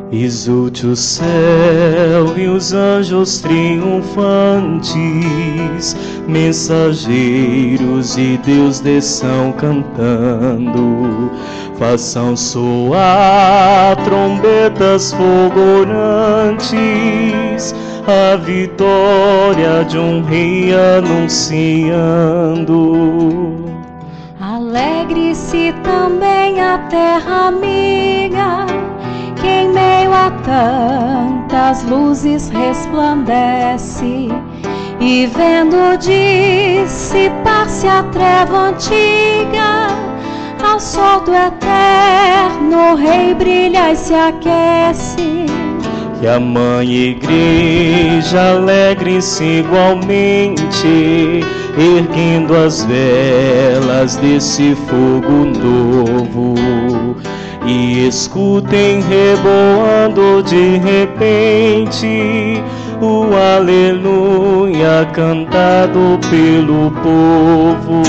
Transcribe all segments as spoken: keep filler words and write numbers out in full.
Exulte o céu e os anjos triunfantes, mensageiros de Deus desçam cantando. Façam soar trombetas fulgurantes, a vitória de um rei anunciando. Alegre-se também a terra amiga, que em meio a tantas luzes resplandece, e vendo dissipar-se a treva antiga, ao sol do eterno Rei brilha e se aquece. Que a Mãe Igreja alegre-se igualmente, erguendo as velas desse fogo novo, e escutem reboando de repente o aleluia cantado pelo povo.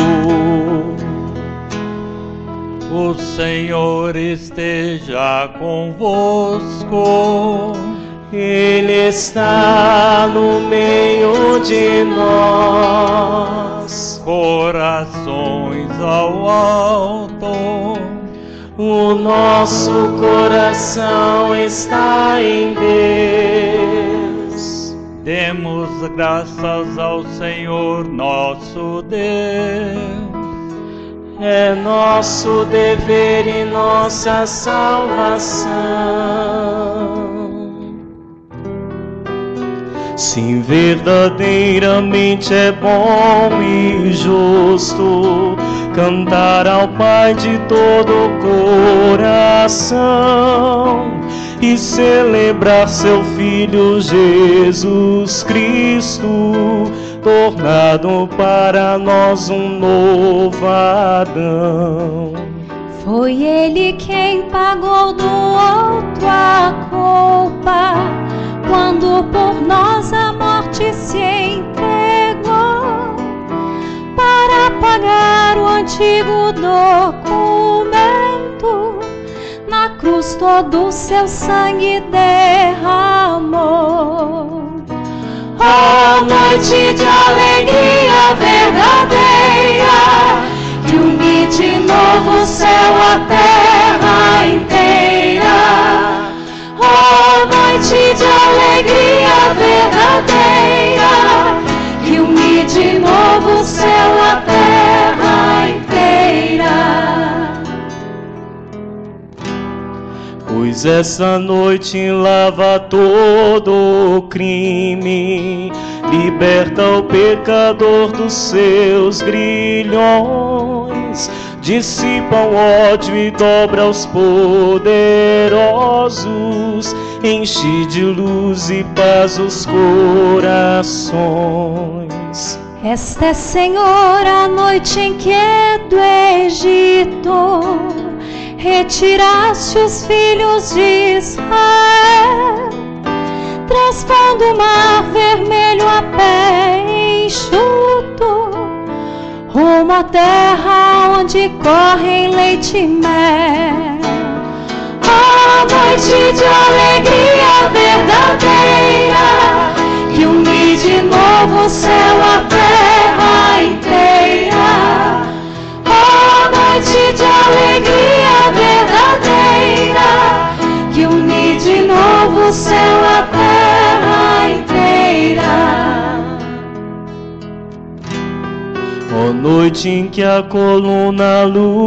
O Senhor esteja convosco. Ele está no meio de nós. Corações ao alto. O nosso coração está em Deus. Demos graças ao Senhor nosso Deus. É nosso dever e nossa salvação. Sim, verdadeiramente é bom e justo cantar ao Pai de todo o coração e celebrar seu Filho Jesus Cristo, tornado para nós um novo Adão. Foi Ele quem pagou do alto a culpa, quando por nós a morte se entregou, para pagar o antigo documento. Na cruz todo o seu sangue derramou. Oh, noite de alegria verdadeira, que une de novo o céu, a terra inteira. Oh, noite de alegria verdadeira, que une de novo o céu, a terra inteira. Pois essa noite lava todo o crime, liberta o pecador dos seus grilhões, dissipa o ódio e dobra os poderosos, enche de luz e paz os corações. Esta é, Senhor, a noite em que do Egito retiraste os filhos de Israel, transpondo o mar vermelho a pé enxuto, rumo à terra onde correm leite e mel. Oh, noite de alegria verdadeira, que une de novo o céu, a terra inteira. Oh, noite de alegria verdadeira, que une de novo o céu, a terra inteira. Ó noite em que a coluna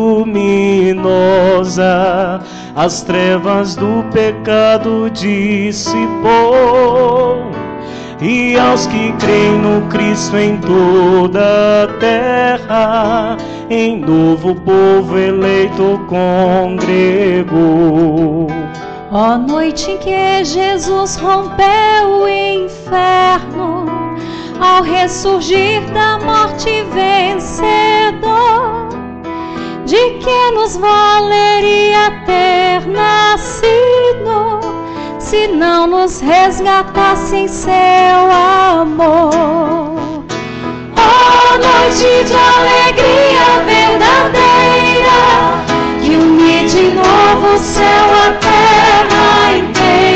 luminosa as trevas do pecado dissipou, e aos que creem no Cristo em toda a terra, em novo povo eleito congregou. Ó noite em que Jesus rompeu o inferno, ao ressurgir da morte vencedor, de que nos valeria ter nascido, se não nos resgatasse em seu amor. Oh, noite de alegria verdadeira, que une de novo o céu, a terra inteira.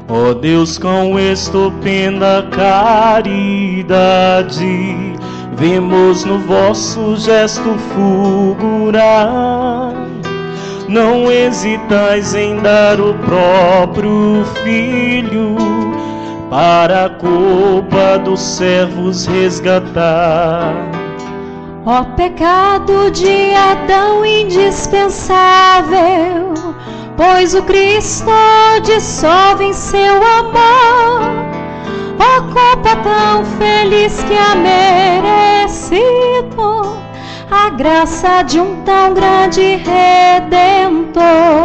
Ó Deus, com estupenda caridade, vemos no vosso gesto fulgurar. Não hesitais em dar o próprio Filho, para a culpa dos servos resgatar. Ó pecado de Adão indispensável, pois o Cristo dissolve em seu amor. Ó culpa tão feliz que há merecido a graça de um tão grande Redentor.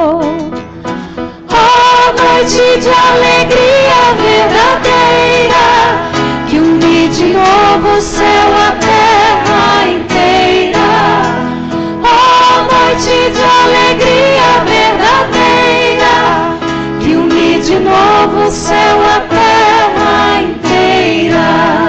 Ó noite de alegria verdadeira, que une de novo o céu, a terra inteira. Ó noite de alegria verdadeira, que une de novo o céu, a terra inteira.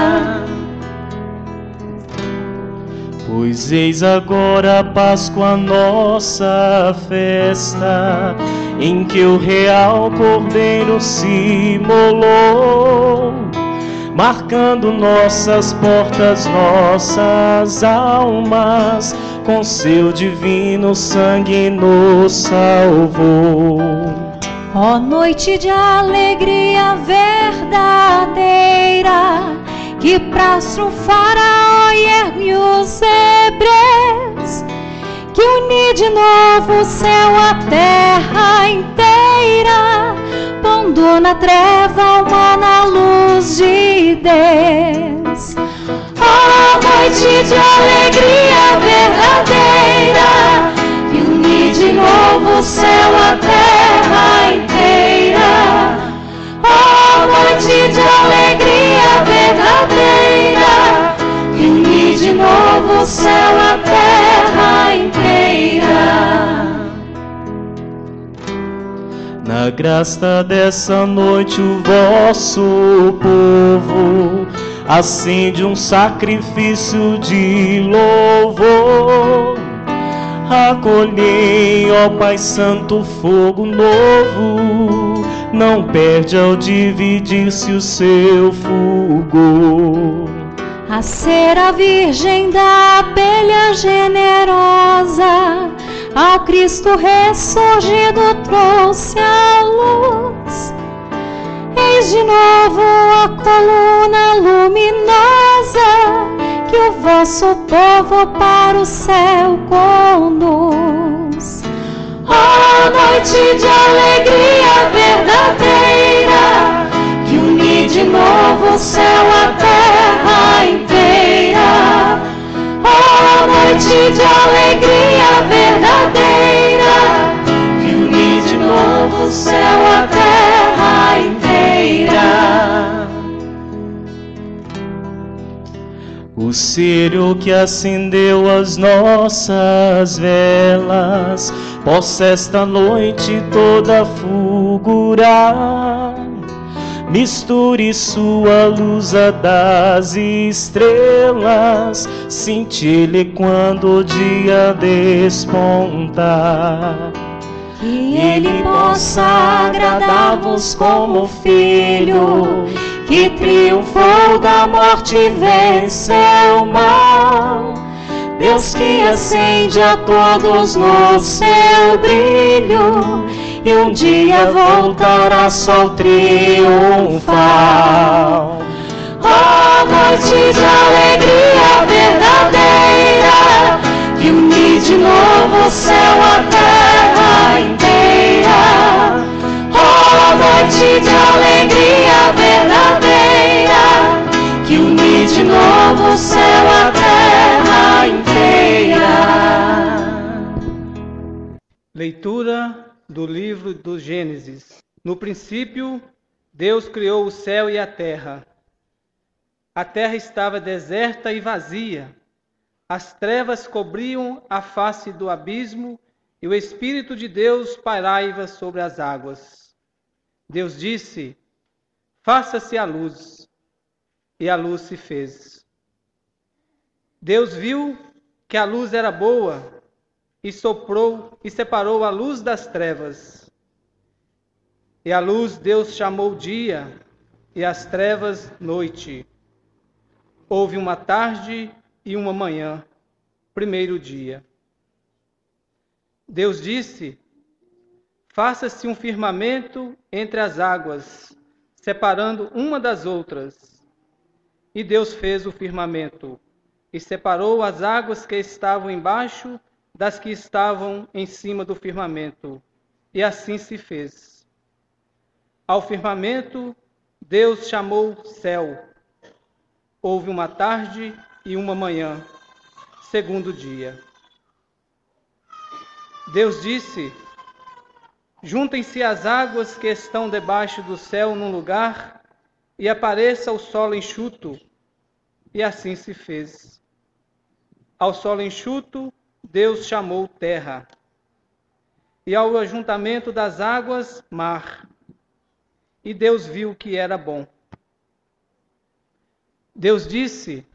Pois eis agora a Páscoa, nossa festa, em que o real Cordeiro se imolou, marcando nossas portas, nossas almas, com seu divino sangue nos salvou. Ó noite de alegria verdadeira, que pra triunfar ergue os hebreus, que une de novo o céu, a terra inteira, pondo na treva humana a luz de Deus. Ó noite de alegria verdadeira, que une de novo o céu, a terra inteira. Ó noite de alegria verdadeira, que une de novo o céu, a terra inteira. Na graça dessa noite o vosso povo acende um sacrifício de louvor. Acolhei, ó Pai Santo, fogo novo, não perde ao dividir-se o seu fulgor. A ser a Virgem da abelha generosa, ao Cristo ressurgido trouxe a luz. Eis de novo a coluna luminosa, que o vosso povo para o céu conduz. Ó noite de alegria verdadeira, que une de novo o céu, a terra inteira. Ó noite de alegria verdadeira, que une de novo o céu, a terra inteira. O círio que acendeu as nossas velas possa esta noite toda fulgurar. Misture sua luz a das estrelas, cintile quando o dia despontar. Que ele possa agradar-vos como filho, que triunfou da morte e venceu o mal. Deus que acende a todos no seu brilho, e um dia voltará sol triunfal. Ó noite de alegria verdadeira, que une de novo o céu, a terra inteira. Ó noite de alegria verdadeira, que une de novo o céu, a terra inteira. Leitura do livro do Gênesis. No princípio, Deus criou o céu e a terra. A terra estava deserta e vazia. As trevas cobriam a face do abismo, e o Espírito de Deus pairava sobre as águas. Deus disse: faça-se a luz. E a luz se fez. Deus viu que a luz era boa, e soprou e separou a luz das trevas. E a luz Deus chamou dia, e as trevas noite. Houve uma tarde e uma manhã, primeiro dia. Deus disse: faça-se um firmamento entre as águas, separando uma das outras. E Deus fez o firmamento, e separou as águas que estavam embaixo das que estavam em cima do firmamento. E assim se fez. Ao firmamento, Deus chamou céu. Houve uma tarde e uma manhã, segundo dia. Deus disse: juntem-se as águas que estão debaixo do céu num lugar, e apareça o solo enxuto. E assim se fez. Ao solo enxuto, Deus chamou terra. E ao ajuntamento das águas, mar. E Deus viu que era bom. Deus disse: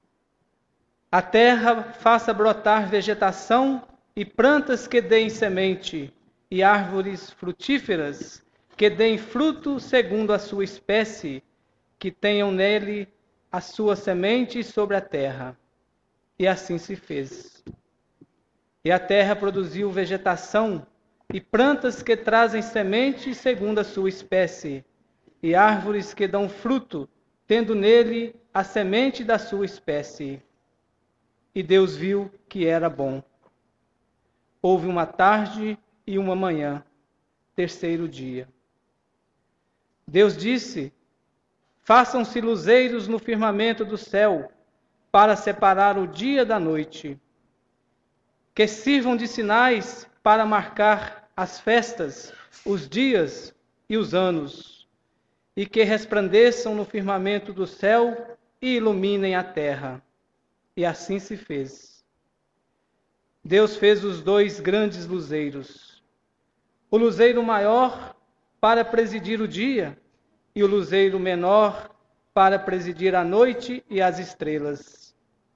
a terra faça brotar vegetação e plantas que deem semente, e árvores frutíferas que deem fruto segundo a sua espécie, que tenham nele a sua semente sobre a terra. E assim se fez. E a terra produziu vegetação e plantas que trazem semente segundo a sua espécie, e árvores que dão fruto, tendo nele a semente da sua espécie. E Deus viu que era bom. Houve uma tarde e uma manhã, terceiro dia. Deus disse: façam-se luzeiros no firmamento do céu, para separar o dia da noite, que sirvam de sinais para marcar as festas, os dias e os anos, e que resplandeçam no firmamento do céu e iluminem a terra. E assim se fez. Deus fez os dois grandes luzeiros, o luzeiro maior para presidir o dia, e o luzeiro menor para presidir a noite e as estrelas.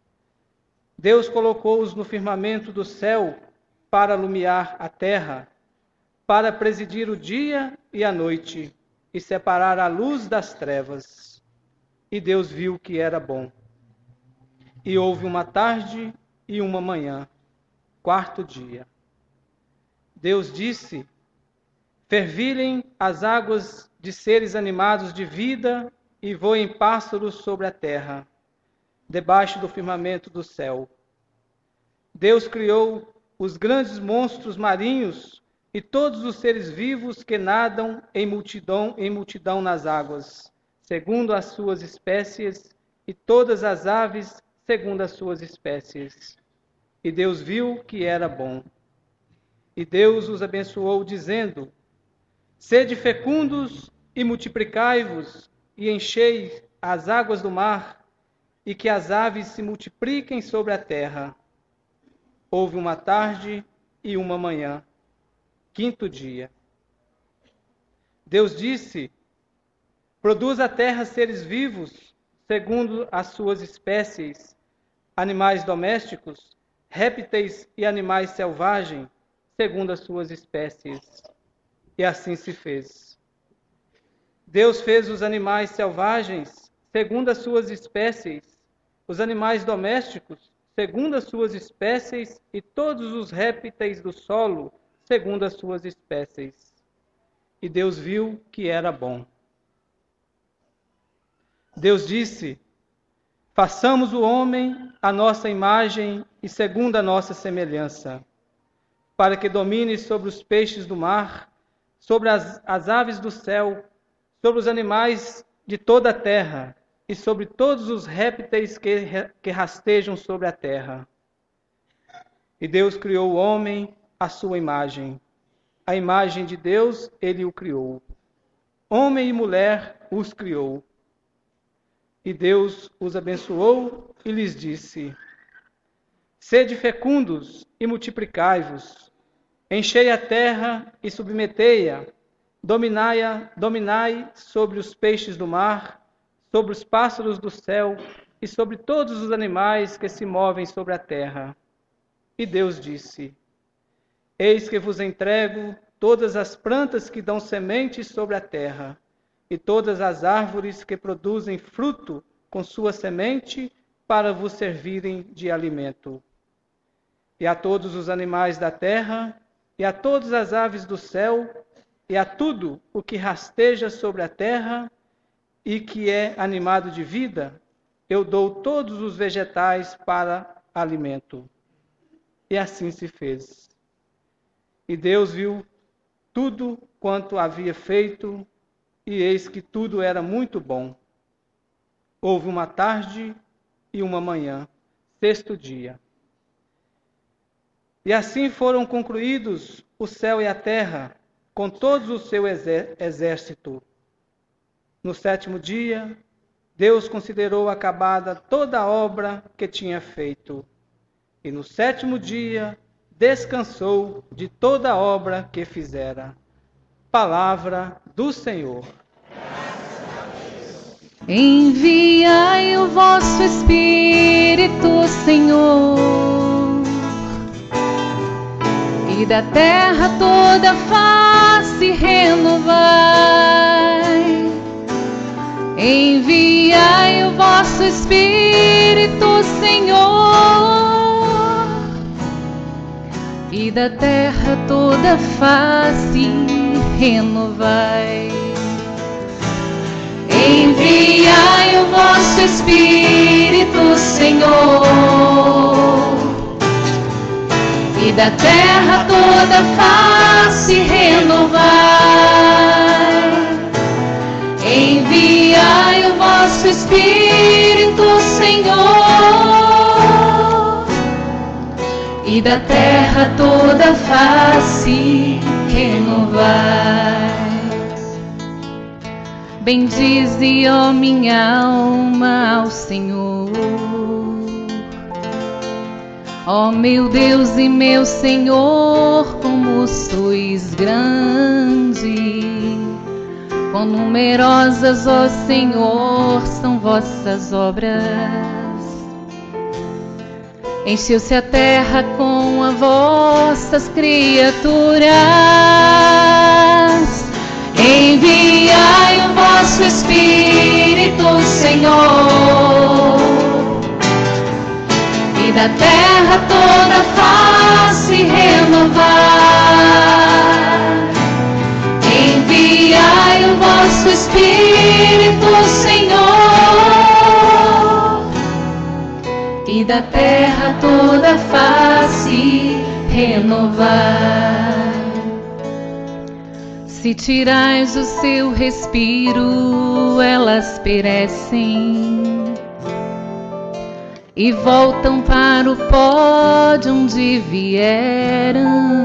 Deus colocou-os no firmamento do céu para alumiar a terra, para presidir o dia e a noite, e separar a luz das trevas. E Deus viu que era bom. E houve uma tarde e uma manhã, quarto dia. Deus disse: fervilhem as águas de seres animados de vida, e voem pássaros sobre a terra, debaixo do firmamento do céu. Deus criou os grandes monstros marinhos e todos os seres vivos que nadam em multidão, em multidão nas águas, segundo as suas espécies, e todas as aves segundo as suas espécies. E Deus viu que era bom. E Deus os abençoou, dizendo: sede fecundos e multiplicai-vos, e enchei as águas do mar, e que as aves se multipliquem sobre a terra. Houve uma tarde e uma manhã, quinto dia. Deus disse: produz a terra seres vivos, segundo as suas espécies, animais domésticos, répteis e animais selvagens, segundo as suas espécies. E assim se fez. Deus fez os animais selvagens, segundo as suas espécies, os animais domésticos, segundo as suas espécies, e todos os répteis do solo, segundo as suas espécies. E Deus viu que era bom. Deus disse: façamos o homem à nossa imagem e segundo a nossa semelhança, para que domine sobre os peixes do mar, sobre as, as aves do céu, sobre os animais de toda a terra, e sobre todos os répteis que, que rastejam sobre a terra. E Deus criou o homem à sua imagem. A imagem de Deus ele o criou. Homem e mulher os criou. E Deus os abençoou e lhes disse: sede fecundos e multiplicai-vos, enchei a terra e submetei-a, dominai-a, dominai sobre os peixes do mar, sobre os pássaros do céu e sobre todos os animais que se movem sobre a terra. E Deus disse: eis que vos entrego todas as plantas que dão sementes sobre a terra, e todas as árvores que produzem fruto com sua semente, para vos servirem de alimento. E a todos os animais da terra, e a todas as aves do céu, e a tudo o que rasteja sobre a terra, e que é animado de vida, eu dou todos os vegetais para alimento. E assim se fez. E Deus viu tudo quanto havia feito, e eis que tudo era muito bom. Houve uma tarde e uma manhã, sexto dia. E assim foram concluídos o céu e a terra, com todo o seu exército. No sétimo dia, Deus considerou acabada toda a obra que tinha feito. E no sétimo dia, descansou de toda a obra que fizera. Palavra do Senhor. Enviai o vosso Espírito, Senhor, e da terra toda face renovai. Enviai o vosso Espírito, Senhor, e da terra toda face renovai. Enviai o vosso Espírito, Senhor, e da terra toda face renovai. Enviai o vosso Espírito, Senhor, e da terra toda face renovai. Bendize, ó minha alma, ao Senhor. Ó meu Deus e meu Senhor, como sois grande. Quão numerosas, ó Senhor, são vossas obras. Encheu-se a terra com as vossas criaturas. Enviai o vosso Espírito, Senhor, e da terra toda face renovar. Enviai o vosso Espírito, Senhor, e da terra toda face renovar. Se tirais o seu respiro, elas perecem e voltam para o pó de onde vieram.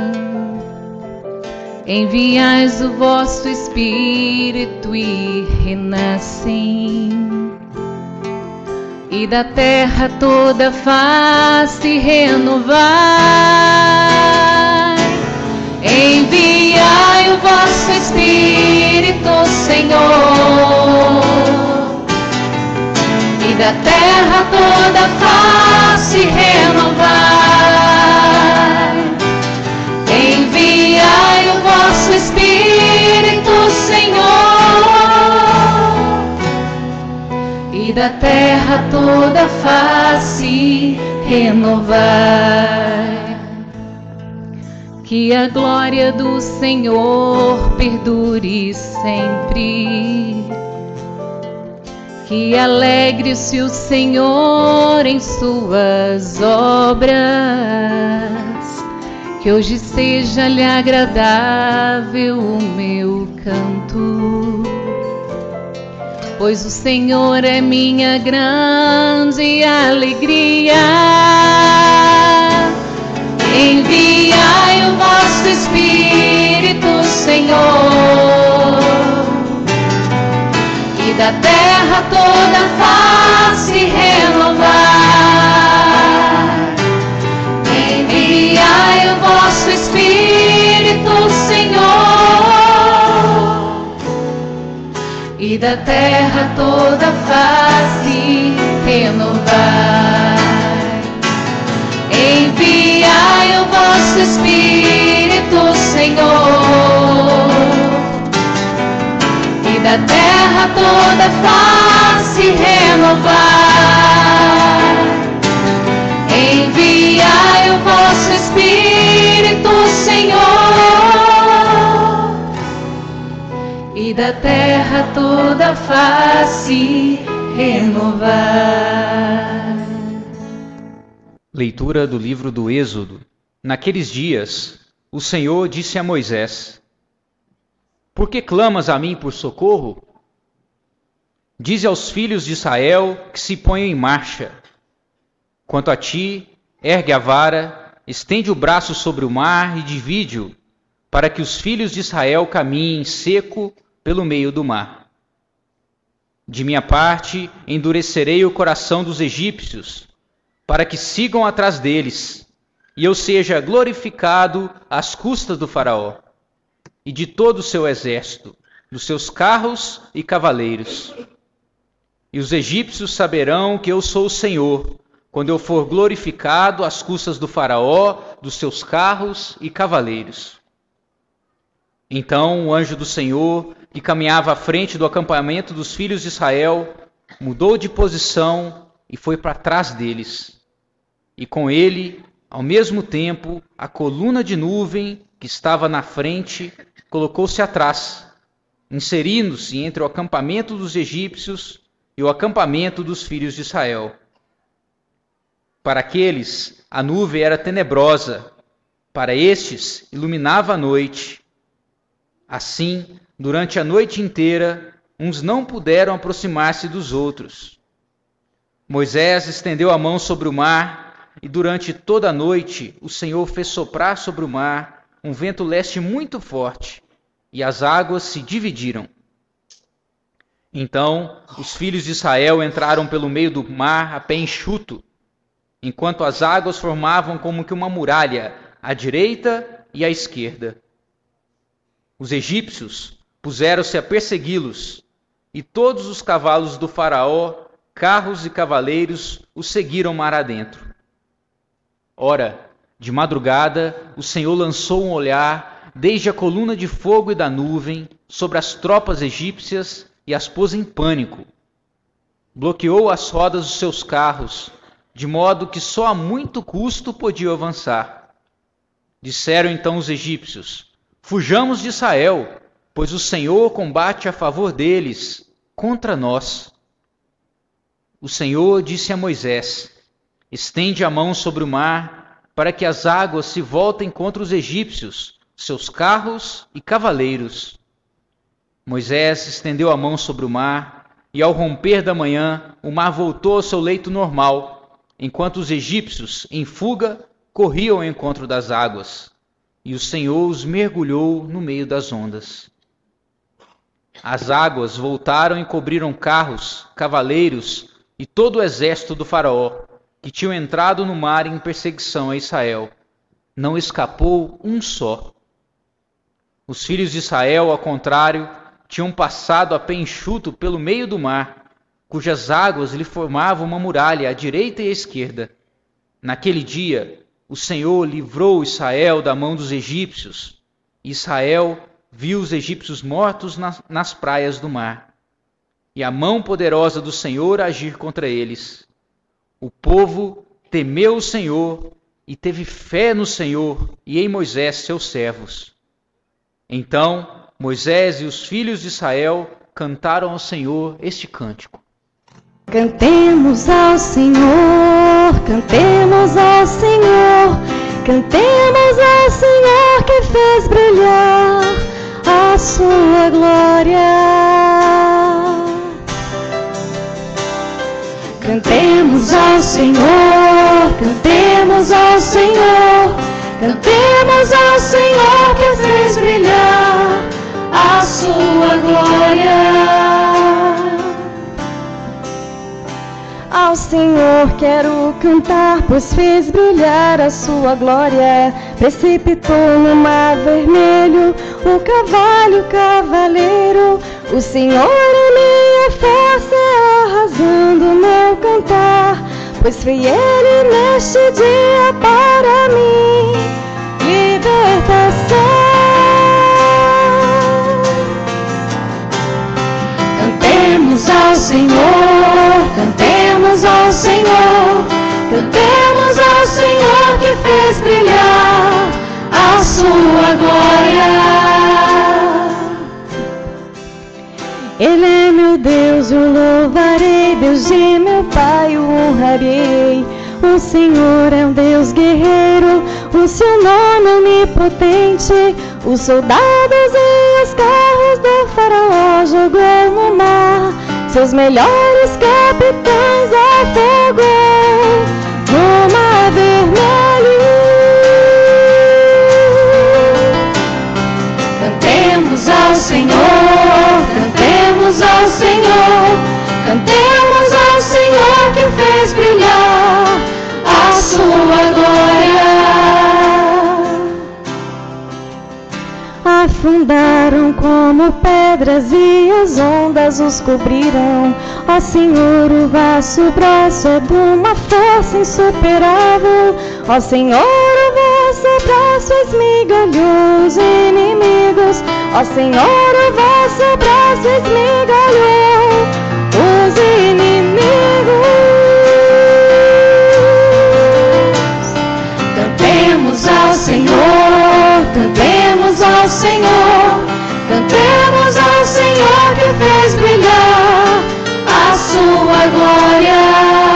Enviais o vosso Espírito e renascem, e da terra toda face renovai. Enviai o vosso Espírito, Senhor, e da terra toda face renovar. Enviai o vosso Espírito, Senhor, e da terra toda face renovar. Que a glória do Senhor perdure sempre. Que alegre-se o Senhor em suas obras. Que hoje seja-lhe agradável o meu canto. Pois o Senhor é minha grande alegria. Enviai o vosso Espírito, Senhor, e da terra toda face renovar. Enviai o vosso Espírito, Senhor, e da terra toda face renovar. Enviai o vosso Espírito, Senhor, Senhor, e da terra toda face renovar. Enviai o vosso Espírito, Senhor, e da terra toda face renovar. Leitura do livro do Êxodo. Naqueles dias, o Senhor disse a Moisés: Por que clamas a mim por socorro? Dize aos filhos de Israel que se ponham em marcha. Quanto a ti, ergue a vara, estende o braço sobre o mar e divide-o, para que os filhos de Israel caminhem seco pelo meio do mar. De minha parte, endurecerei o coração dos egípcios, para que sigam atrás deles, e eu seja glorificado às custas do faraó, e de todo o seu exército, dos seus carros e cavaleiros. E os egípcios saberão que eu sou o Senhor, quando eu for glorificado às custas do faraó, dos seus carros e cavaleiros. Então o anjo do Senhor, que caminhava à frente do acampamento dos filhos de Israel, mudou de posição e foi para trás deles. E com ele, ao mesmo tempo, a coluna de nuvem que estava na frente colocou-se atrás, inserindo-se entre o acampamento dos egípcios e o acampamento dos filhos de Israel. Para aqueles, a nuvem era tenebrosa, para estes, iluminava a noite. Assim, durante a noite inteira, uns não puderam aproximar-se dos outros. Moisés estendeu a mão sobre o mar, e durante toda a noite o Senhor fez soprar sobre o mar um vento leste muito forte, e as águas se dividiram. Então os filhos de Israel entraram pelo meio do mar a pé enxuto, enquanto as águas formavam como que uma muralha à direita e à esquerda. Os egípcios puseram-se a persegui-los, e todos os cavalos do faraó, carros e cavaleiros, os seguiram mar adentro. Ora, de madrugada, o Senhor lançou um olhar desde a coluna de fogo e da nuvem sobre as tropas egípcias e as pôs em pânico. Bloqueou as rodas dos seus carros, de modo que só a muito custo podiam avançar. Disseram então os egípcios: Fujamos de Israel, pois o Senhor combate a favor deles, contra nós. O Senhor disse a Moisés: Estende a mão sobre o mar, para que as águas se voltem contra os egípcios, seus carros e cavaleiros. Moisés estendeu a mão sobre o mar, e ao romper da manhã, o mar voltou ao seu leito normal, enquanto os egípcios, em fuga, corriam ao encontro das águas, e o Senhor os mergulhou no meio das ondas. As águas voltaram e cobriram carros, cavaleiros e todo o exército do faraó, que tinham entrado no mar em perseguição a Israel. Não escapou um só. Os filhos de Israel, ao contrário, tinham passado a pé enxuto pelo meio do mar, cujas águas lhe formavam uma muralha à direita e à esquerda. Naquele dia, o Senhor livrou Israel da mão dos egípcios. Israel viu os egípcios mortos nas, nas praias do mar, e a mão poderosa do Senhor agir contra eles. O povo temeu o Senhor e teve fé no Senhor e em Moisés, seus servos. Então Moisés e os filhos de Israel cantaram ao Senhor este cântico. Cantemos ao Senhor, cantemos ao Senhor, cantemos ao Senhor que fez brilhar a sua glória. Cantemos ao Senhor, cantemos ao Senhor, cantemos ao Senhor que fez brilhar a sua glória. Ao Senhor quero cantar, pois fez brilhar a sua glória. Precipitou no mar vermelho o cavalo cavaleiro. O Senhor é minha força, arrasando meu cantar, pois foi Ele neste dia para mim libertação. Cantemos ao Senhor, cantemos ao Senhor, cantemos ao Senhor que fez brilhar a sua glória. Ele é meu Deus, eu louvarei, Deus de meu Pai, o honrarei. O Senhor é um Deus guerreiro, o seu nome é onipotente. Os soldados e os carros do faraó jogou no mar, seus melhores capitães afogou no mar vermelho. Cantemos ao Senhor, cantemos ao Senhor, cantemos ao Senhor que fez brilhar a sua glória. Afundaram como pedras e as ondas os cobrirão. Ó Senhor, o vosso braço é de uma força insuperável. Ó Senhor, o vosso braço esmigalhou os inimigos. Ó Senhor, o vosso braço esmigalhou os inimigos. Cantemos ao Senhor, cantemos ao Senhor, cantemos ao Senhor que fez brilhar a sua glória.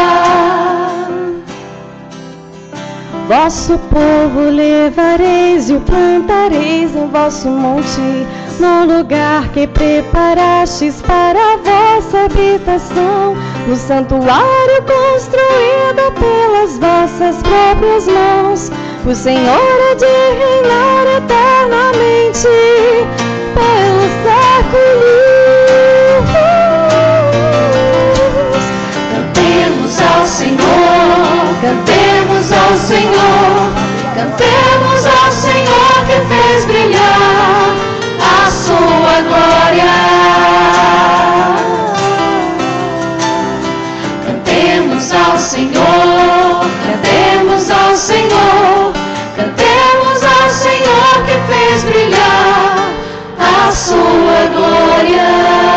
Vosso povo levareis e o plantareis em vosso monte, no lugar que preparastes para a vossa habitação, no santuário construído pelas vossas próprias mãos. O Senhor é de reinar eternamente pelos séculos. Cantemos ao Senhor, cantemos ao Senhor, cantemos ao Senhor que fez brilhar a sua glória. Cantemos ao Senhor, cantemos ao Senhor, cantemos ao Senhor que fez brilhar a sua glória.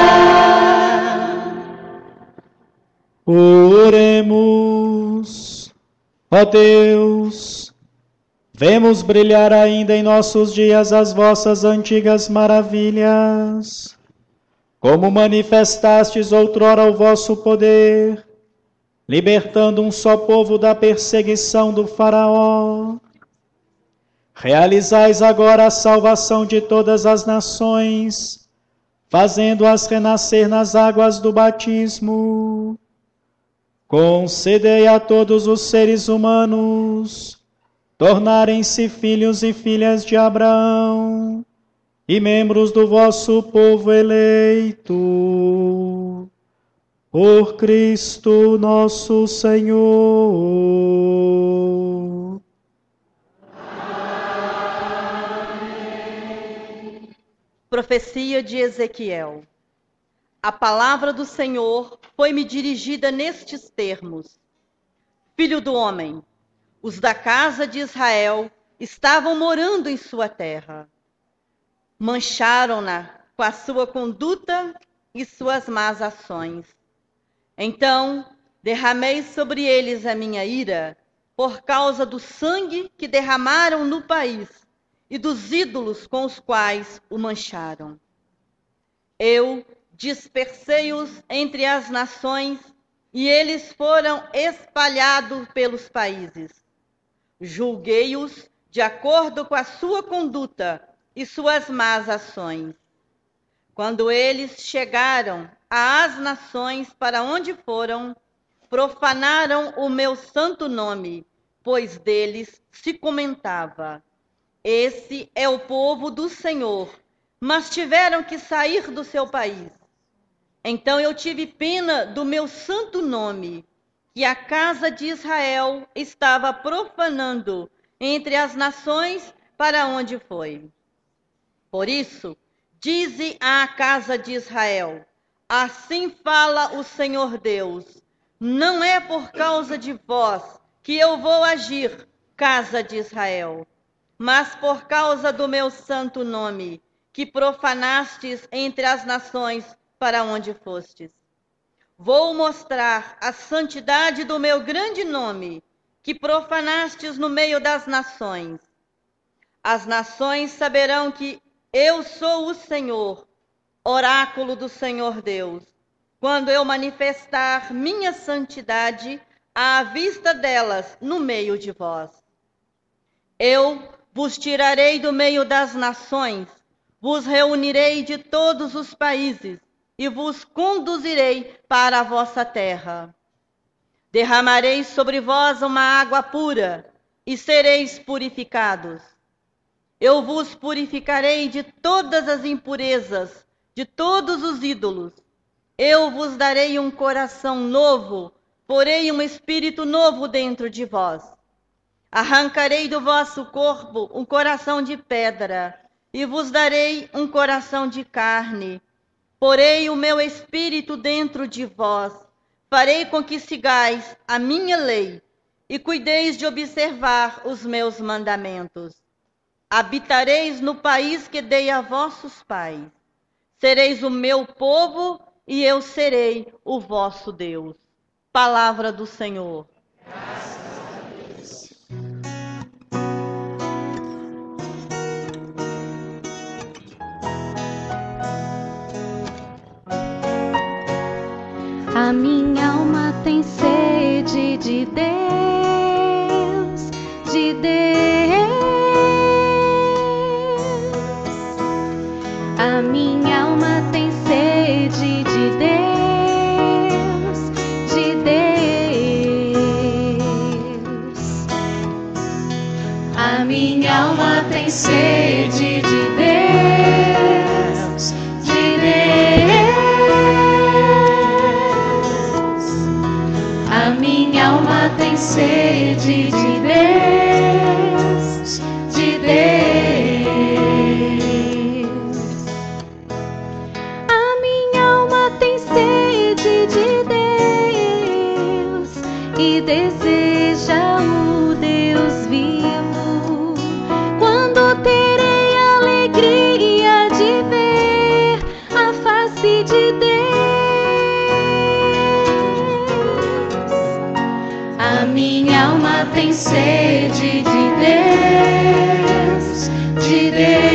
Oremos. Ó Deus, vemos brilhar ainda em nossos dias as vossas antigas maravilhas, como manifestastes outrora o vosso poder, libertando um só povo da perseguição do faraó. Realizais agora a salvação de todas as nações, fazendo-as renascer nas águas do batismo. Concedei a todos os seres humanos tornarem-se filhos e filhas de Abraão e membros do vosso povo eleito. Por Cristo nosso Senhor. Profecia de Ezequiel. A palavra do Senhor foi-me dirigida nestes termos: Filho do homem, os da casa de Israel estavam morando em sua terra. Mancharam-na com a sua conduta e suas más ações. Então derramei sobre eles a minha ira, por causa do sangue que derramaram no país e dos ídolos com os quais o mancharam. Eu dispersei-os entre as nações e eles foram espalhados pelos países. Julguei-os de acordo com a sua conduta e suas más ações. Quando eles chegaram às nações para onde foram, profanaram o meu santo nome, pois deles se comentava: esse é o povo do Senhor, mas tiveram que sair do seu país. Então eu tive pena do meu santo nome, que a casa de Israel estava profanando entre as nações para onde foi. Por isso, dize à casa de Israel: assim fala o Senhor Deus, não é por causa de vós que eu vou agir, casa de Israel, mas por causa do meu santo nome, que profanastes entre as nações para onde fostes. vou mostrar a santidade do meu grande nome, que profanastes no meio das nações. As nações saberão que eu sou o Senhor, oráculo do Senhor Deus, quando eu manifestar minha santidade à vista delas no meio de vós. Eu vos tirarei do meio das nações, vos reunirei de todos os países e vos conduzirei para a vossa terra. Derramarei sobre vós uma água pura e sereis purificados. Eu vos purificarei de todas as impurezas, de todos os ídolos. Eu vos darei um coração novo, porei um espírito novo dentro de vós. Arrancarei do vosso corpo um coração de pedra, e vos darei um coração de carne. Porei o meu espírito dentro de vós. Farei com que sigais a minha lei, e cuideis de observar os meus mandamentos. Habitareis no país que dei a vossos pais. Sereis o meu povo, e eu serei o vosso Deus. Palavra do Senhor. A minha alma tem sede de Deus, de Deus. A minha alma tem sede de Deus, de Deus. A minha alma tem sede de Deus, de Deus. A minha alma tem sede de Deus, de Deus. A minha alma tem sede de Deus e deseja o Deus vivo. Quando terei alegria de ver a face de Deus. A minha alma tem sede de Deus, de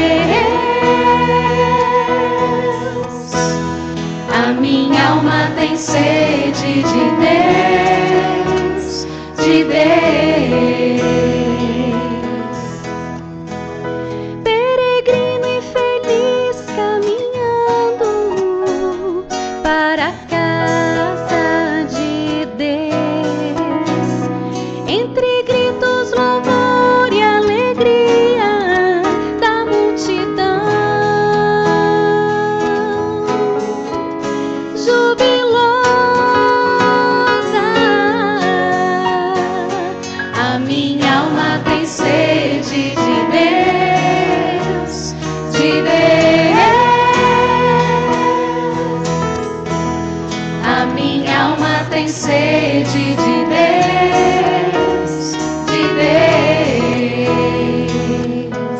Deus. A minha alma tem sede de Deus, de Deus. Peregrino e feliz caminhando para a casa de Deus, entre gritos, louvor e alegria da multidão, jubilosa. A minha alma tem sede de Deus, de Deus. A minha alma tem sede de Deus, de Deus.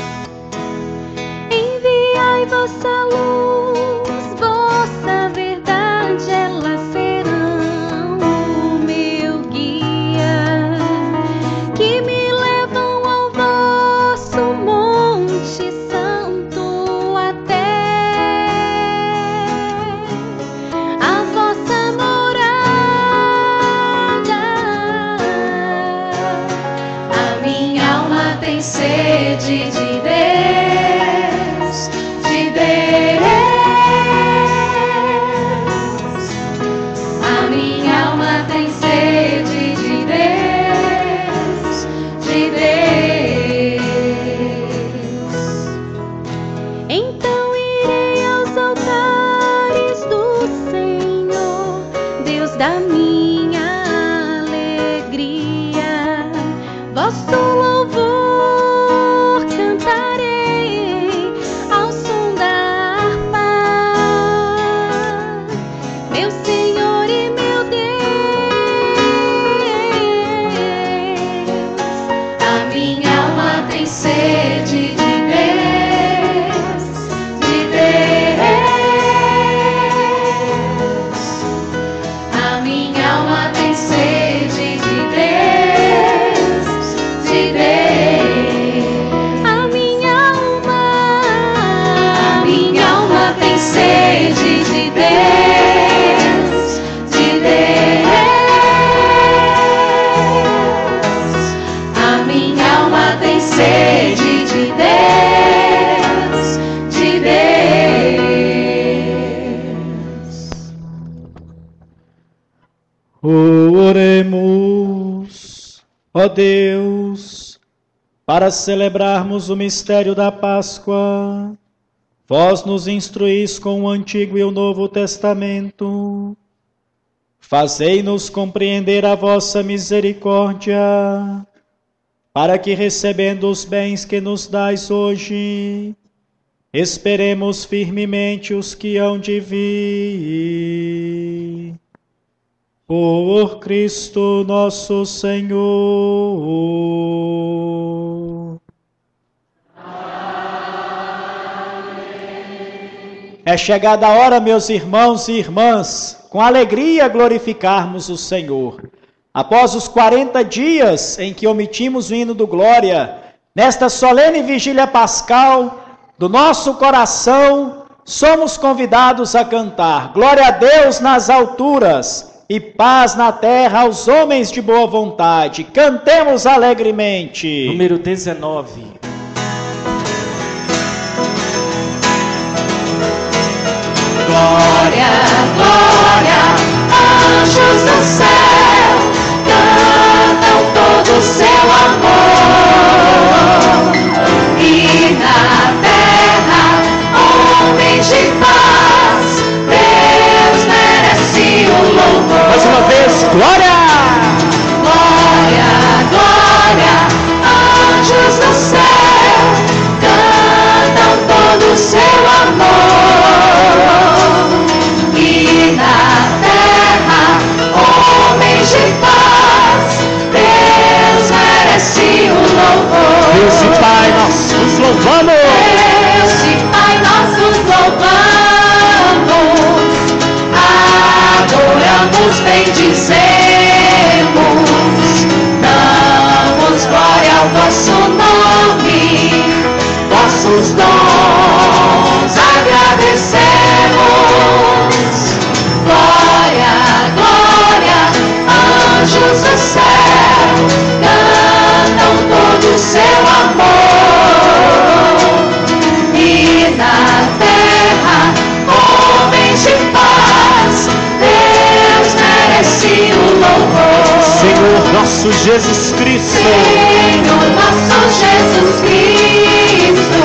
Enviai vossa luz, vossa verdade, elas serão o meu guia, que me levam ao vosso monte santo, até a vossa morada. A minha alma tem sede de Deus, de Deus. A minha alma tem sede de Deus, de Deus. Então irei aos altares do Senhor, Deus da minha alegria. Vosso louvor cantarei ao som da harpa, meu Senhor e meu Deus. A minha alma tem sede de Deus, de Deus. Oremos, ó Deus, para celebrarmos o mistério da Páscoa. Vós nos instruís com o Antigo e o Novo Testamento. Fazei-nos compreender a vossa misericórdia, para que, recebendo os bens que nos dais hoje, esperemos firmemente os que hão de vir. Por Cristo nosso Senhor. Amém. É chegada a hora, meus irmãos e irmãs, com alegria glorificarmos o Senhor. Após os quarenta dias em que omitimos o hino do Glória, nesta solene vigília pascal, do nosso coração, somos convidados a cantar glória a Deus nas alturas e paz na terra aos homens de boa vontade. Cantemos alegremente. Número dezenove. Glória, glória, anjos do céu, cantam todo o seu amor. E na terra, homens de paz, Deus merece o louvor. Mais uma vez, glória! Glória, glória, anjos do céu, cantam todo o seu amor. E na terra, homens de paz, Deus merece o louvor. Deus e Pai, nós os louvamos. Deus e Pai, nós os louvamos, adoramos, bendizemos, damos glória ao vosso nome, vossos dons agradecemos. Glória, glória, anjos do céu, cantam todo o seu amor. E na terra, homens de paz, Deus merece o louvor. Senhor nosso Jesus Cristo, Senhor nosso Jesus Cristo,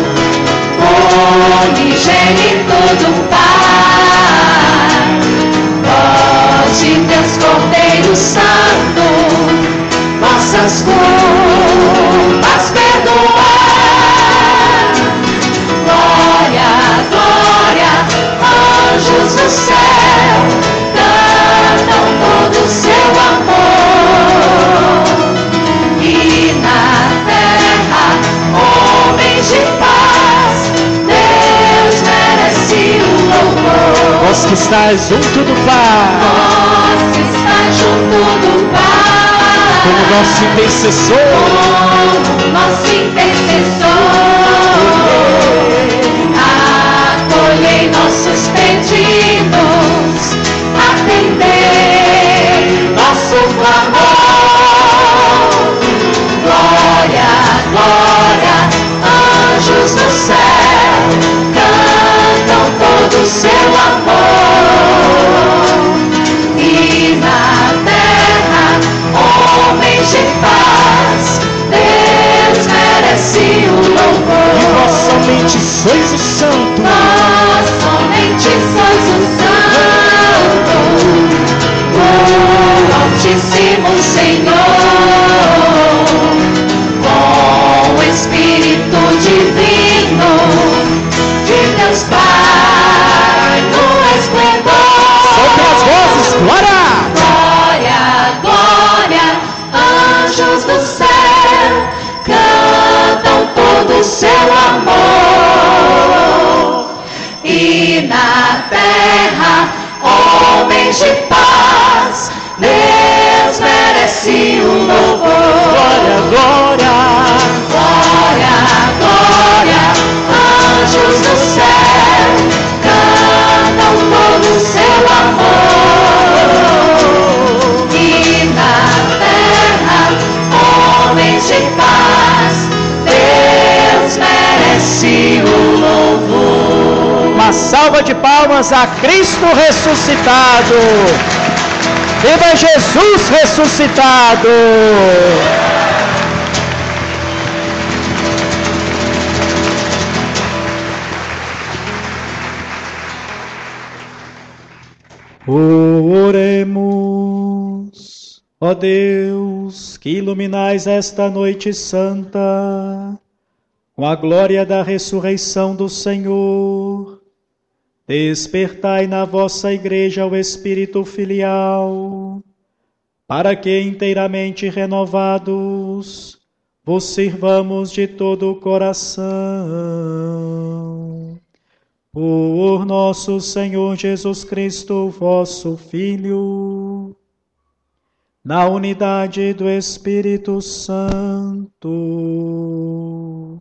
unigênito do Pai, voz de Deus Cordeiro Santo, vossas culpas perdoar. Glória, glória, anjos do céu, cantam todo o seu amor. E na terra, homens de paz, Deus merece o louvor. vós que estáis junto do Pai, Vós que estáis junto do Pai, como nosso intercessor, como nosso intercessor, acolhei nossos pedidos, atendei nosso clamor. Glória, glória, anjos do céu, cantam todo o seu amor. E na terra, homens de paz, Deus merece o louvor. e vós somente sois o Santo. Vós somente sois o Santo, o Altíssimo Senhor, com o Espírito Divino de Deus Pai no esplendor. Sopre as vozes, glória! Glória, glória, anjos do céu, cantam todo o seu amor. E na terra, homens de paz, Deus merece o louvor. Glória, glória! Glória, glória, anjos do céu, cantam todo o seu amor. E na terra, homens de paz, Deus merece o louvor. Uma salva de palmas a Cristo ressuscitado. Viva Jesus ressuscitado! Oremos. Ó Deus, que iluminais esta noite santa com a glória da ressurreição do Senhor, despertai na vossa igreja o Espírito filial, para que inteiramente renovados vos sirvamos de todo o coração. Por nosso Senhor Jesus Cristo, vosso Filho, na unidade do Espírito Santo.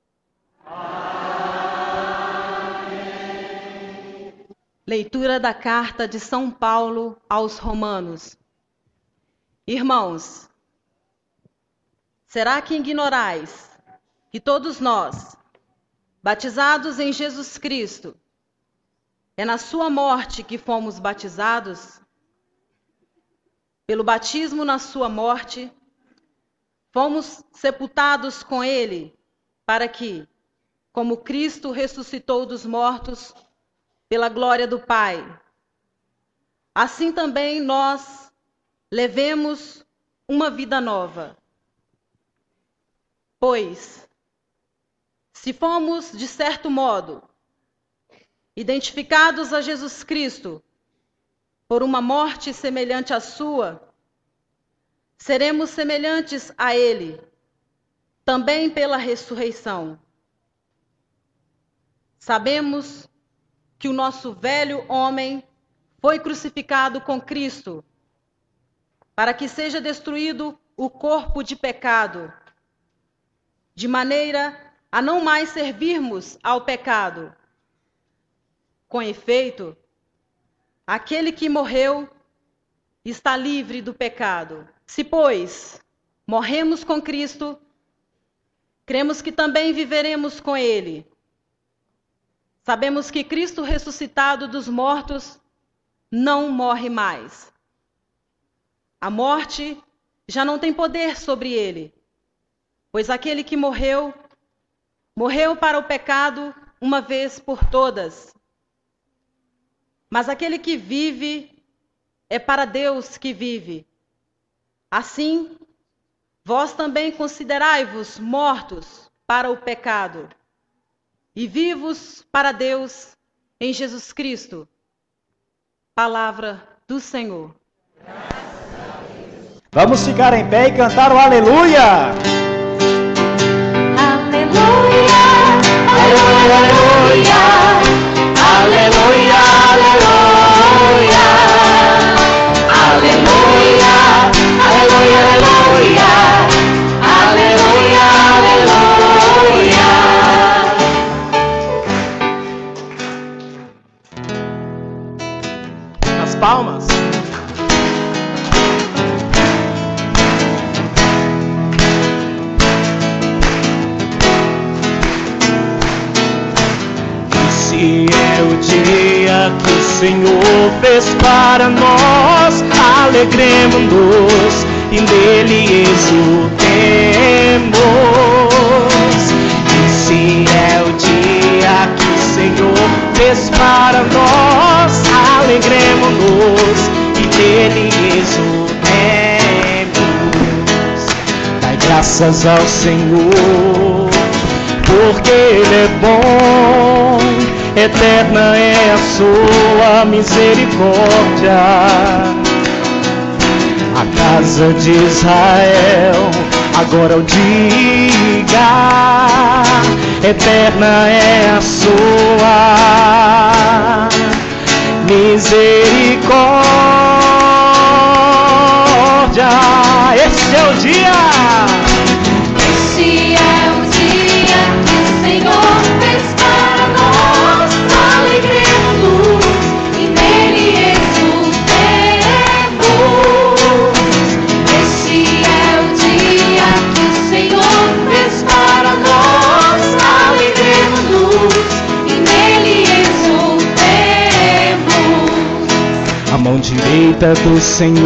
Leitura da carta de São Paulo aos Romanos. Irmãos, será que ignorais que todos nós, batizados em Jesus Cristo, é na sua morte que fomos batizados? Pelo batismo na sua morte, fomos sepultados com ele, para que, como Cristo ressuscitou dos mortos, pela glória do Pai, assim também nós levemos uma vida nova. Pois, se fomos, de certo modo, identificados a Jesus Cristo por uma morte semelhante à sua, seremos semelhantes a Ele, também pela ressurreição. Sabemos que o nosso velho homem foi crucificado com Cristo, para que seja destruído o corpo de pecado, de maneira a não mais servirmos ao pecado. Com efeito, aquele que morreu está livre do pecado. Se, pois, morremos com Cristo, cremos que também viveremos com Ele. Sabemos que Cristo ressuscitado dos mortos não morre mais. A morte já não tem poder sobre ele, pois aquele que morreu, morreu para o pecado uma vez por todas. Mas aquele que vive é para Deus que vive. Assim, vós também considerai-vos mortos para o pecado e vivos para Deus em Jesus Cristo. Palavra do Senhor. Vamos ficar em pé e cantar o aleluia! Aleluia, aleluia, aleluia, aleluia, aleluia, aleluia, aleluia, aleluia, aleluia. As palmas. Esse é o dia que o Senhor fez para nós, alegremos-nos e nele exultemos. Esse é o dia que o Senhor fez para nós, alegremos-nos e nele exultemos. Dai graças ao Senhor, porque Ele é bom, eterna é a sua misericórdia. A casa de Israel agora eu diga, eterna é a sua misericórdia. Esse é o dia. Esse é o dia que o Senhor fez para nós, alegremos-nos e nele exultemos. Esse é o dia que o Senhor fez para nós, alegremos-nos e nele exultemos. mão direita do Senhor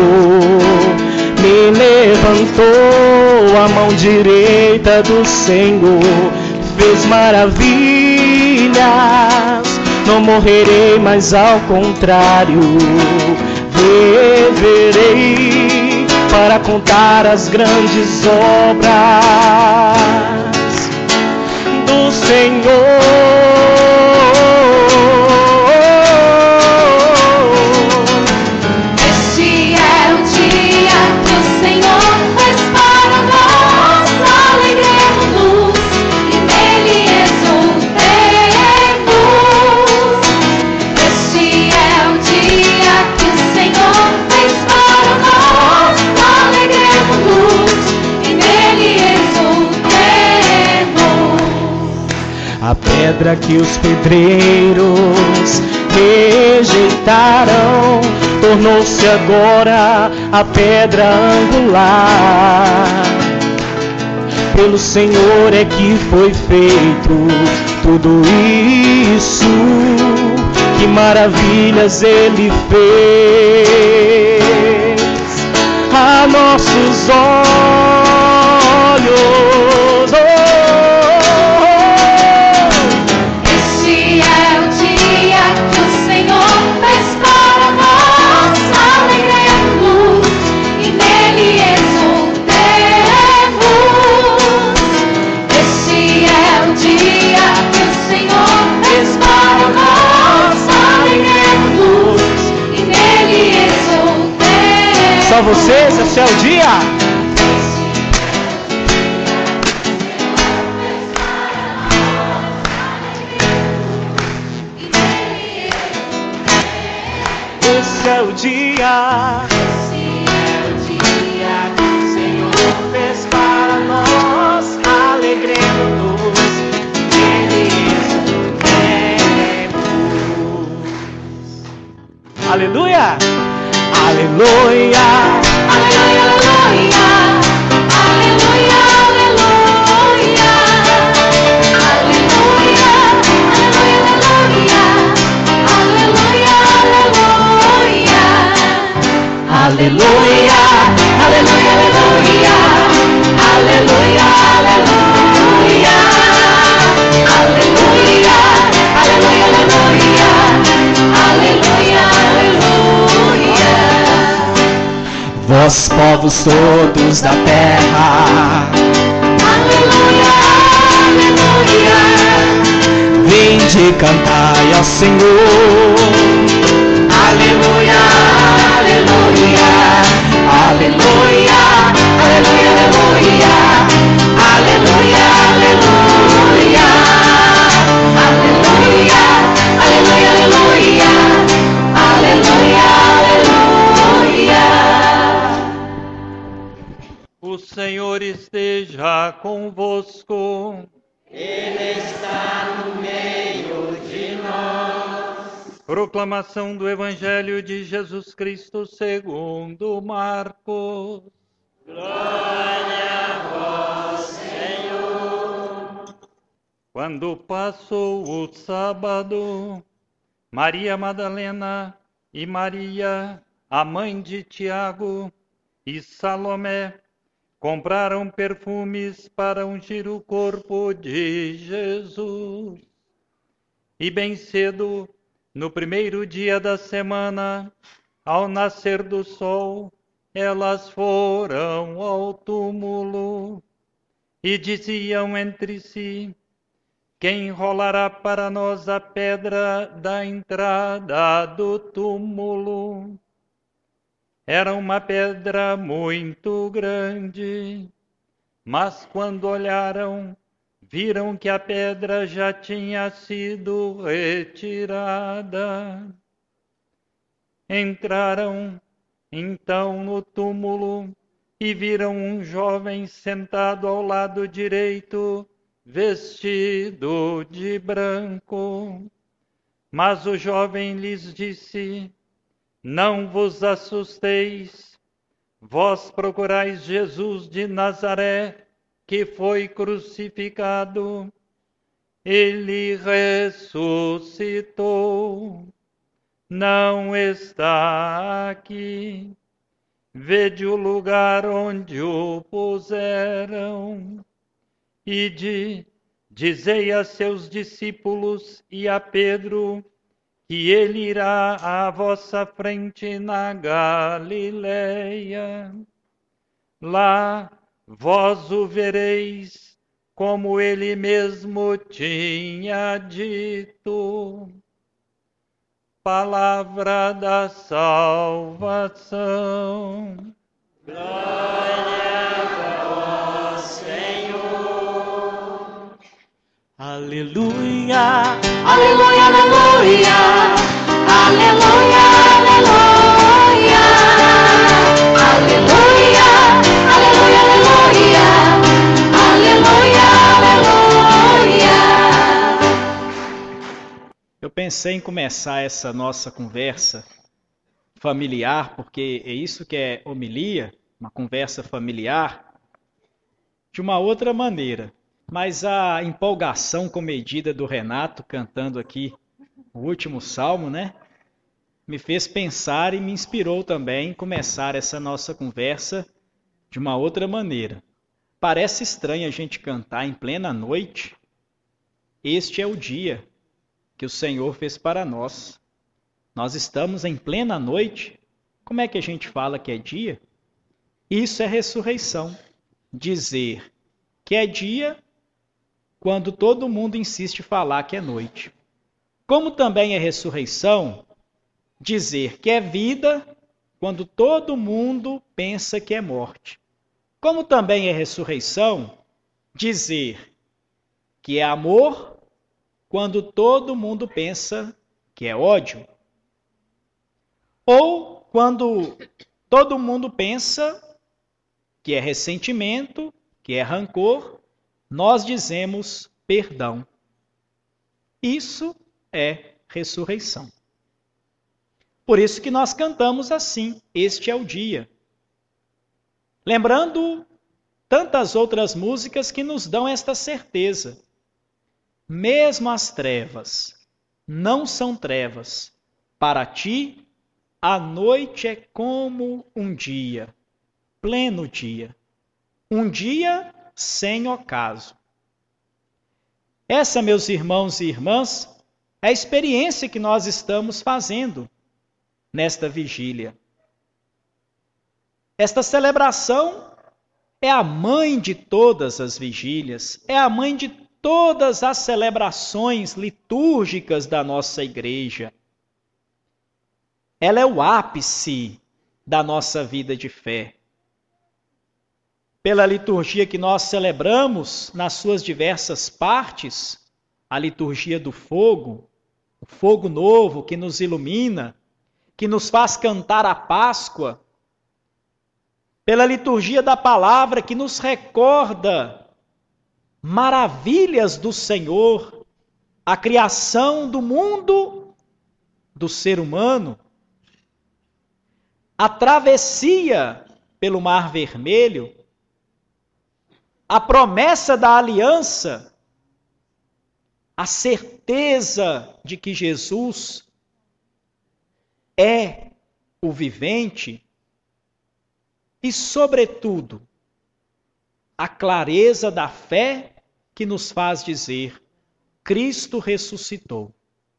me levantou, a mão direita do Senhor fez maravilhas. Não morrerei, mas ao contrário, viverei para contar as grandes obras do Senhor. A pedra que os pedreiros rejeitaram tornou-se agora a pedra angular. Pelo Senhor é que foi feito tudo isso, que maravilhas Ele fez a nossos olhos. Oh, só vocês, esse é o dia. Esse é o dia. Esse é o dia que o Senhor fez para nós. Alegremos-nos neles temos. Aleluia. Aleluia, aleluia, aleluia, aleluia, aleluia, aleluia, aleluia, aleluia, aleluia, aleluia, aleluia, aleluia, aleluia, aleluia, aleluia, aleluia. Vós, povos todos da terra, aleluia, aleluia, vinde cantai ao Senhor, aleluia, aleluia, aleluia, aleluia, aleluia, aleluia, aleluia, aleluia, aleluia, aleluia, aleluia. O Senhor esteja convosco. Ele está no meio de nós. Proclamação do Evangelho de Jesus Cristo segundo Marcos. Glória a vós, Senhor. Quando passou o sábado, Maria Madalena e Maria, a mãe de Tiago, e Salomé compraram perfumes para ungir o corpo de Jesus. E bem cedo, no primeiro dia da semana, ao nascer do sol, elas foram ao túmulo e diziam entre si: quem rolará para nós a pedra da entrada do túmulo? Era uma pedra muito grande, mas quando olharam, viram que a pedra já tinha sido retirada. Entraram, então, no túmulo e viram um jovem sentado ao lado direito, vestido de branco. Mas o jovem lhes disse: não vos assusteis, vós procurais Jesus de Nazaré, que foi crucificado. Ele ressuscitou. não está aqui. Vede o lugar onde o puseram. Ide, dizei a seus discípulos e a Pedro que ele irá à vossa frente na Galileia. Lá vós o vereis, como ele mesmo tinha dito. Palavra da salvação. Glória a vós, Senhor. Aleluia, Aleluia, aleluia, aleluia, aleluia, aleluia, aleluia, aleluia, aleluia, aleluia. Eu pensei em começar essa nossa conversa familiar, porque é isso que é homilia, uma conversa familiar, de uma outra maneira. Mas a empolgação comedida do Renato cantando aqui o último salmo, né, me fez pensar e me inspirou também em começar essa nossa conversa de uma outra maneira. Parece estranho a gente cantar em plena noite. Este é o dia que o Senhor fez para nós. Nós estamos em plena noite. Como é que a gente fala que é dia? Isso é ressurreição. Dizer que é dia quando todo mundo insiste em falar que é noite. Como também é ressurreição dizer que é vida quando todo mundo pensa que é morte. Como também é ressurreição dizer que é amor quando todo mundo pensa que é ódio. Ou quando todo mundo pensa que é ressentimento, que é rancor, nós dizemos perdão. Isso é ressurreição. Por isso que nós cantamos assim, este é o dia. Lembrando tantas outras músicas que nos dão esta certeza. Mesmo as trevas não são trevas. Para ti, a noite é como um dia, pleno dia. Um dia sem ocaso. Essa, meus irmãos e irmãs, é a experiência que nós estamos fazendo nesta vigília. Esta celebração é a mãe de todas as vigílias, é a mãe de todas as celebrações litúrgicas da nossa igreja. Ela é o ápice da nossa vida de fé. Pela liturgia que nós celebramos nas suas diversas partes, a liturgia do fogo, o fogo novo que nos ilumina, que nos faz cantar a Páscoa, pela liturgia da palavra que nos recorda maravilhas do Senhor, a criação do mundo, do ser humano, a travessia pelo Mar Vermelho, a promessa da aliança, a certeza de que Jesus é o vivente e, sobretudo, a clareza da fé que nos faz dizer: Cristo ressuscitou.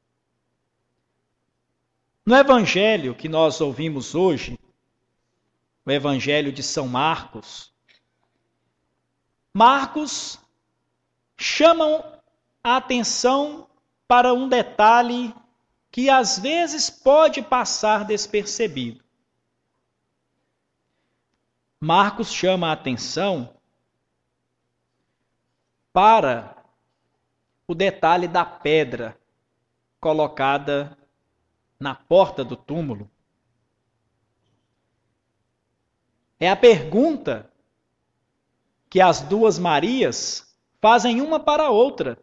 No evangelho que nós ouvimos hoje, o evangelho de São Marcos, Marcos chama a atenção para um detalhe que às vezes pode passar despercebido. Marcos chama a atenção para o detalhe da pedra colocada na porta do túmulo. É a pergunta que as duas Marias fazem uma para a outra.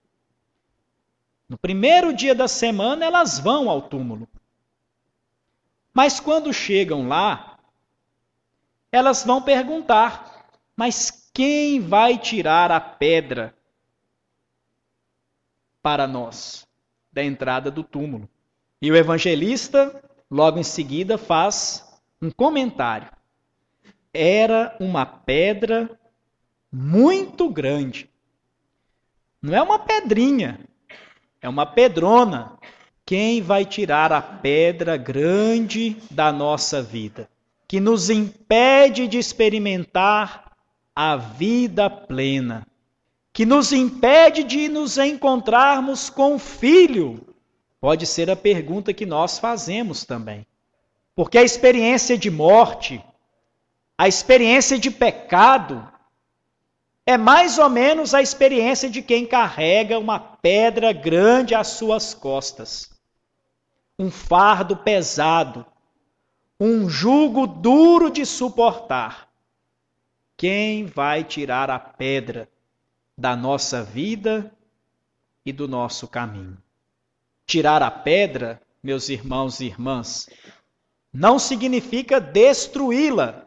No primeiro dia da semana, elas vão ao túmulo. Mas quando chegam lá, elas vão perguntar: mas quem vai tirar a pedra para nós da entrada do túmulo? E o evangelista, logo em seguida, faz um comentário. Era uma pedra muito grande. Não é uma pedrinha, é uma pedrona. Quem vai tirar a pedra grande da nossa vida, que nos impede de experimentar a vida plena, que nos impede de nos encontrarmos com o Filho? Pode ser a pergunta que nós fazemos também. Porque a experiência de morte, a experiência de pecado, é mais ou menos a experiência de quem carrega uma pedra grande às suas costas. Um fardo pesado, um jugo duro de suportar. Quem vai tirar a pedra da nossa vida e do nosso caminho? Tirar a pedra, meus irmãos e irmãs, não significa destruí-la.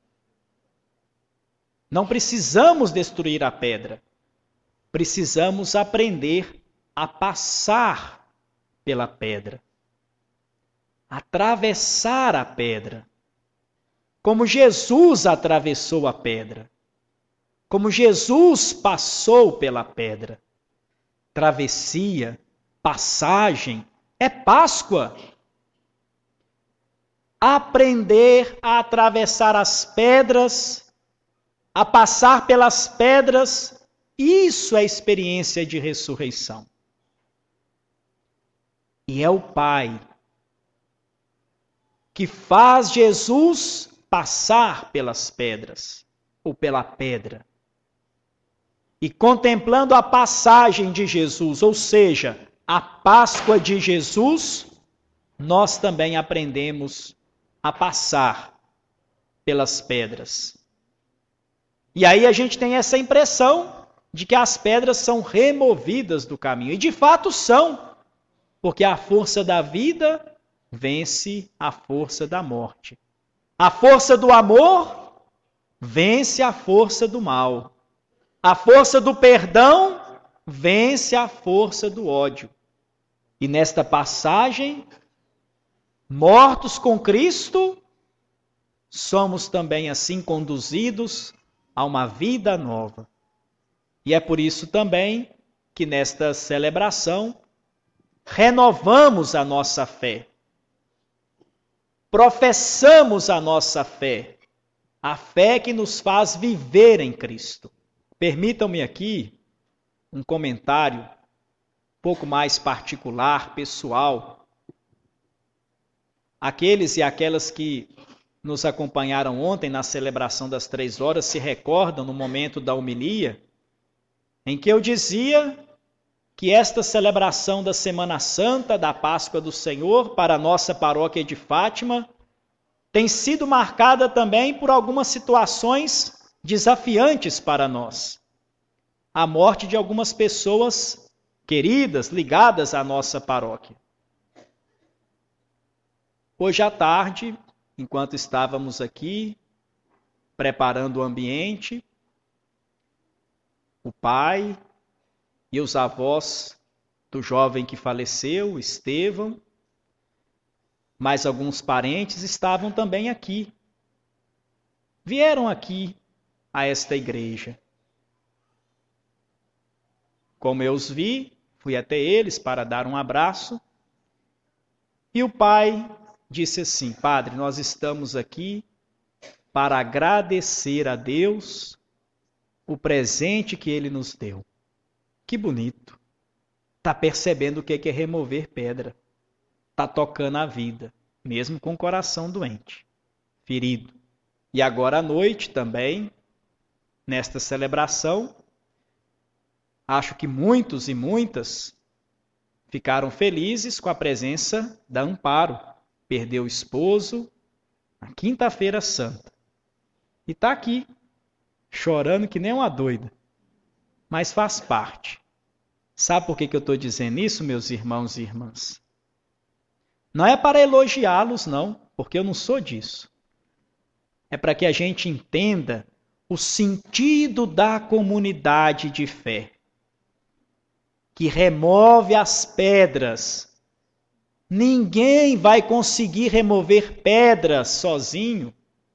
Não precisamos destruir a pedra. Precisamos aprender a passar pela pedra. Atravessar a pedra. Como Jesus atravessou a pedra. Como Jesus passou pela pedra. Travessia, passagem, é Páscoa. Aprender a atravessar as pedras, a passar pelas pedras, isso é experiência de ressurreição. E é o Pai que faz Jesus passar pelas pedras, ou pela pedra. E contemplando a passagem de Jesus, ou seja, a Páscoa de Jesus, nós também aprendemos a passar pelas pedras. E aí a gente tem essa impressão de que as pedras são removidas do caminho. E de fato são, porque a força da vida vence a força da morte. A força do amor vence a força do mal. A força do perdão vence a força do ódio. E nesta passagem, mortos com Cristo, somos também assim conduzidos a uma vida nova. E é por isso também que nesta celebração renovamos a nossa fé. Professamos a nossa fé, a fé que nos faz viver em Cristo. Permitam-me aqui um comentário um pouco mais particular, pessoal. Aqueles e aquelas que nos acompanharam ontem na celebração das três horas se recordam no momento da homilia, em que eu dizia que esta celebração da Semana Santa, da Páscoa do Senhor, para a nossa paróquia de Fátima, tem sido marcada também por algumas situações desafiantes para nós. A morte de algumas pessoas queridas, ligadas à nossa paróquia. Hoje à tarde, enquanto estávamos aqui, preparando o ambiente, o pai e os avós do jovem que faleceu, Estevão, mais alguns parentes estavam também aqui. Vieram aqui a esta igreja. Como eu os vi, fui até eles para dar um abraço. E o pai disse assim: Padre, nós estamos aqui para agradecer a Deus o presente que Ele nos deu. Que bonito. Está percebendo o que é remover pedra. Está tocando a vida, mesmo com o coração doente, ferido. E agora à noite também, nesta celebração, acho que muitos e muitas ficaram felizes com a presença da Amparo. Perdeu o esposo na quinta-feira santa. E está aqui, chorando que nem uma doida. Mas faz parte. Sabe por que, que eu estou dizendo isso, meus irmãos e irmãs? Não é para elogiá-los, não, porque eu não sou disso. É para que a gente entenda o sentido da comunidade de fé, que remove as pedras Ninguém vai conseguir remover pedras sozinho.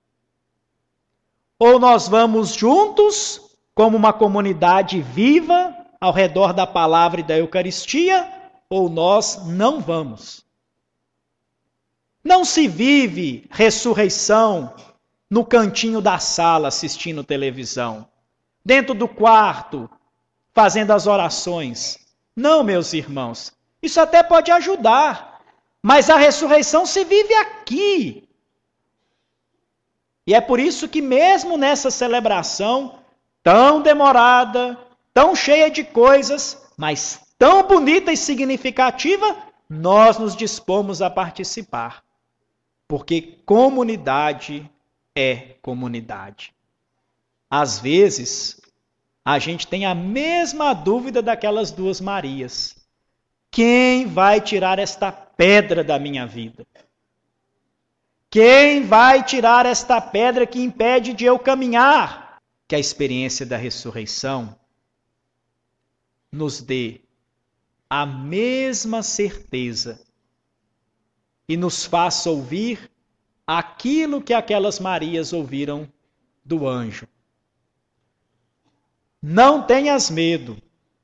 Ou nós vamos juntos, como uma comunidade viva, ao redor da palavra e da Eucaristia, ou nós não vamos. Não se vive ressurreição no cantinho da sala assistindo televisão, dentro do quarto, fazendo as orações. Não, meus irmãos, isso até pode ajudar. Mas a ressurreição se vive aqui. E é por isso que mesmo nessa celebração tão demorada, tão cheia de coisas, mas tão bonita e significativa, nós nos dispomos a participar. Porque comunidade é comunidade. Às vezes, a gente tem a mesma dúvida daquelas duas Marias. Quem vai tirar esta pedra da minha vida? Quem vai tirar esta pedra que impede de eu caminhar? Que a experiência da ressurreição nos dê a mesma certeza e nos faça ouvir aquilo que aquelas Marias ouviram do anjo. Não tenhas medo.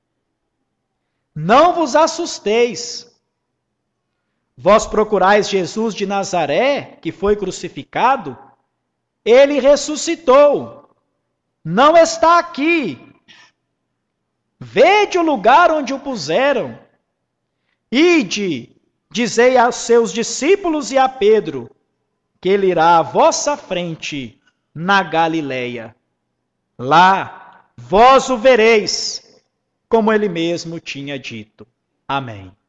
Não vos assusteis. Vós procurais Jesus de Nazaré, que foi crucificado? Ele ressuscitou. Não está aqui. Vede o lugar onde o puseram. Ide, dizei aos seus discípulos e a Pedro, que ele irá à vossa frente na Galileia. Lá vós o vereis, como ele mesmo tinha dito. Amém.